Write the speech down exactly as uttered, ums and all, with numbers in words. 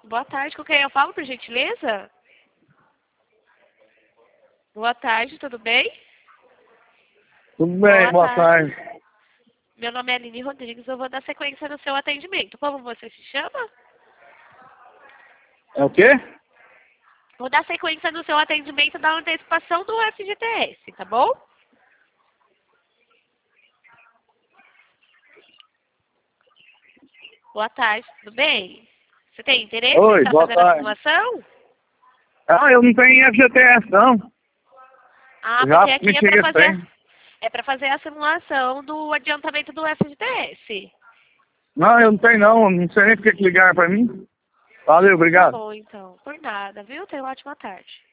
Boa tarde, com quem eu falo, por gentileza? Boa tarde, tudo bem? Tudo bem, boa, boa tarde. tarde. Meu nome é Aline Rodrigues, eu vou dar sequência no seu atendimento. Como você se chama? É o quê? Vou dar sequência no seu atendimento da antecipação do F G T S, tá bom? Boa tarde, tudo bem? Você tem interesse Oi, em estar boa fazendo tarde. a simulação? Ah, eu não tenho F G T S, não. Ah, Já porque aqui me é para cheguei fazer, é para fazer a simulação do adiantamento do F G T S. Não, eu não tenho, não. Não sei nem porque que ligaram pra mim. Valeu, obrigado. Tá bom, então. Por nada, viu? Tenha uma ótima tarde.